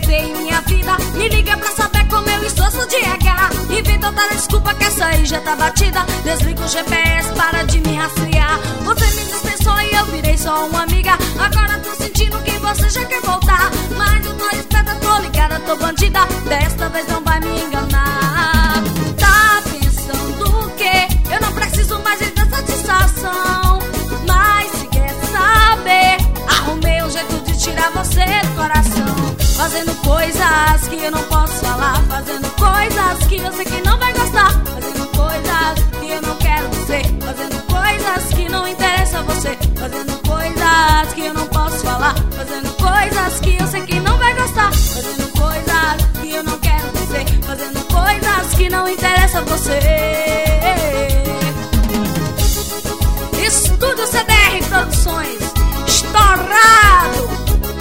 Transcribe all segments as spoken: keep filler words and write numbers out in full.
metei em minha vida. Me liga pra saber como eu estou, sou de H. Inventa outra desculpa que essa aí já tá batida. Desliga o G P S, para de me rastrear. Você me dispensou e eu virei só uma amiga. Agora tô sentindo que você já quer voltar. Mas eu tô esperta, tô ligada, tô bandida. Desta vez não vai me enganar. Tá pensando o quê? Eu não preciso mais de dar satisfação. Mas se quer saber, arrumei um jeito de tirar você do coração. Fazendo coisas que eu não posso falar. Fazendo coisas que eu sei que não vai gostar. Fazendo coisas que eu não quero dizer. Fazendo coisas que não interessa a você. Fazendo coisas que eu não posso falar. Fazendo coisas que eu sei que não vai gostar. Fazendo coisas que eu não quero dizer. Fazendo coisas que não interessa a você. Estúdio C D R Produções, estourado.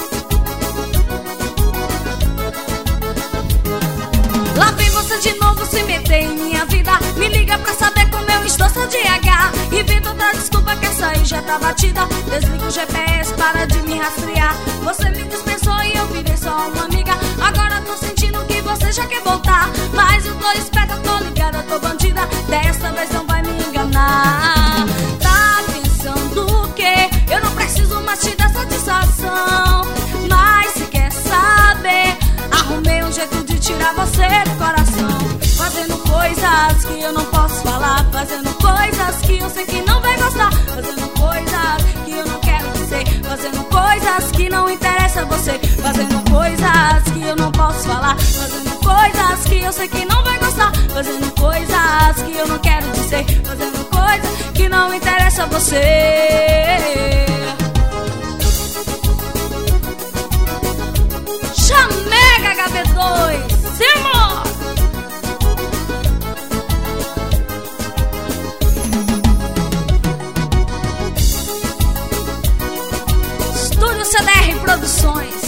Lá vem você de novo se meter em minha vida. Me liga pra saber como eu estou, sou de H. Inventa outra desculpa que essa aí já tá batida. Desliga o G P S, para de me rastrear. Você me dispensou e eu virei só uma amiga. Agora tô sentindo que você já quer voltar. Mas eu tô esperta, tô ligada, tô bandida. Dessa vez não vai me enganar. Tá pensando o quê? Eu não preciso mais te dar satisfação. Mas se quer saber, arrumei um jeito de tirar você do coração. Fazendo coisas que eu não posso falar. Fazendo coisas que eu sei que não vai gostar. Fazendo coisas que eu não quero dizer. Fazendo coisas que não interessa a você. Fazendo coisas que eu não posso falar. Fazendo coisas que eu sei que não vai gostar. Fazendo coisas que eu não quero dizer. Fazendo coisas que não interessa a você. Chamega H B dois, Simon! Estúdio C D R Produções.